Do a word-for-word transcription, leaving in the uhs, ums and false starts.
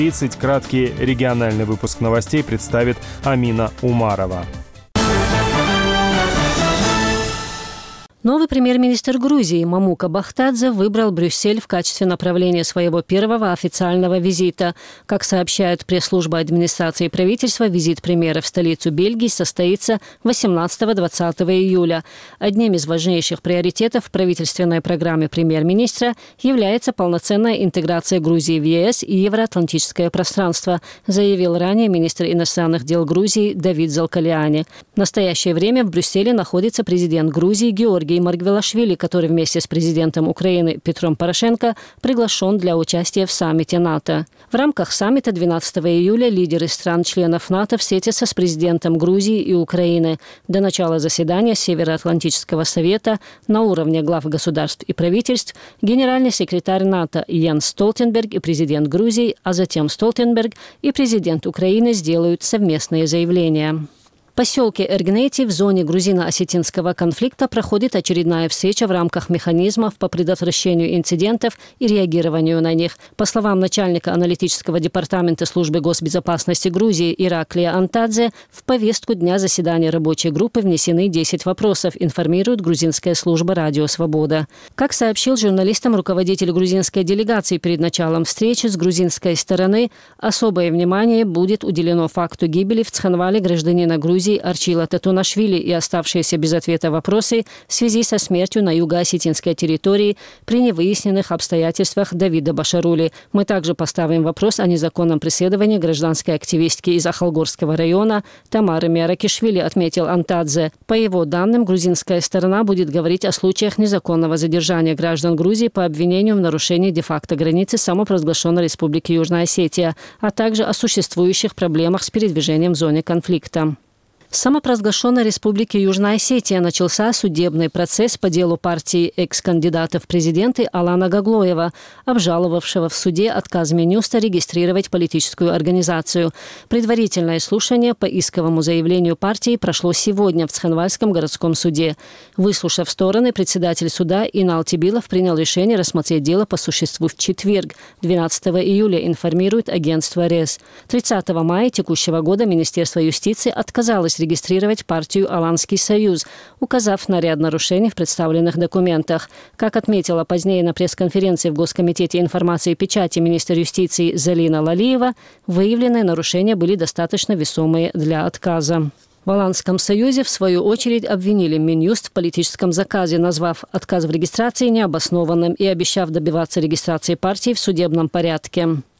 тридцать краткий региональный выпуск новостей представит Амина Умарова. Новый премьер-министр Грузии Мамука Бахтадзе выбрал Брюссель в качестве направления своего первого официального визита. Как сообщает пресс-служба администрации правительства, визит премьера в столицу Бельгии состоится восемнадцатого-двадцатого июля. Одним из важнейших приоритетов в правительственной программе премьер-министра является полноценная интеграция Грузии в е эс и евроатлантическое пространство, заявил ранее министр иностранных дел Грузии Давид Залкалиани. В настоящее время в Брюсселе находится президент Грузии Георгий Маргвелашвили, который вместе с президентом Украины Петром Порошенко приглашен для участия в саммите НАТО. В рамках саммита двенадцатого июля лидеры стран-членов НАТО встретятся с президентом Грузии и Украины. До начала заседания Североатлантического совета на уровне глав государств и правительств генеральный секретарь НАТО Йенс Столтенберг и президент Грузии, а затем Столтенберг и президент Украины сделают совместные заявления. В поселке Эргнети в зоне грузино-осетинского конфликта проходит очередная встреча в рамках механизмов по предотвращению инцидентов и реагированию на них. По словам начальника аналитического департамента службы госбезопасности Грузии Ираклия Антадзе, в повестку дня заседания рабочей группы внесены десять вопросов, информирует грузинская служба «Радио Свобода». Как сообщил журналистам руководитель грузинской делегации перед началом встречи, с грузинской стороны особое внимание будет уделено факту гибели в Цханвале гражданина Грузии Арчила Татунашвили и оставшиеся без ответа вопросы в связи со смертью на юго-осетинской территории при невыясненных обстоятельствах Давида Башарули. Мы также поставим вопрос о незаконном преследовании гражданской активистки из Ахалгорского района Тамары Миаракишвили, отметил Антадзе. По его данным, грузинская сторона будет говорить о случаях незаконного задержания граждан Грузии по обвинению в нарушении де-факто границы самопровозглашенной Республики Южная Осетия, а также о существующих проблемах с передвижением в зоне конфликта. В самопровозглашенной Республике Южная Осетия начался судебный процесс по делу партии экс-кандидата в президенты Алана Гаглоева, обжаловавшего в суде отказ Минюста регистрировать политическую организацию. Предварительное слушание по исковому заявлению партии прошло сегодня в Цханвальском городском суде. Выслушав стороны, председатель суда Инал Тибилов принял решение рассмотреть дело по существу в четверг, двенадцатого июля, информирует агентство РЕС. тридцатого мая текущего года Министерство юстиции отказалось регистрировать партию «Аланский союз», указав на ряд нарушений в представленных документах. Как отметила позднее на пресс-конференции в Госкомитете информации и печати министр юстиции Залина Лалиева, выявленные нарушения были достаточно весомые для отказа. В Аланском союзе, в свою очередь, обвинили Минюст в политическом заказе, назвав отказ в регистрации необоснованным и обещав добиваться регистрации партии в судебном порядке.